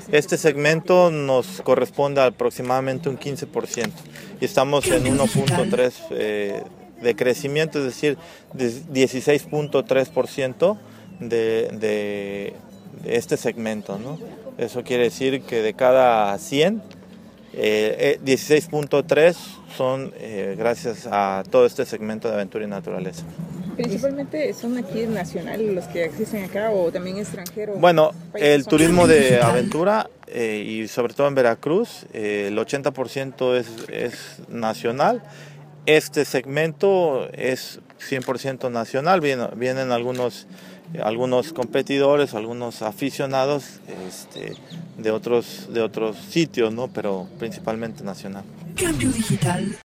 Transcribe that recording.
Este segmento nos corresponde a aproximadamente un 15% y estamos en 1.3 de crecimiento, es decir, 16.3% de este segmento, ¿no? Eso quiere decir que de cada 100, 16.3 son gracias a todo este segmento de aventura y naturaleza. ¿Principalmente son aquí nacionales los que existen acá o también extranjeros? Bueno, el turismo de aventura y sobre todo en Veracruz, el 80% es nacional. Este segmento es 100% nacional, vienen algunos competidores, algunos aficionados de otros sitios, ¿no? Pero principalmente nacional. Cambio digital.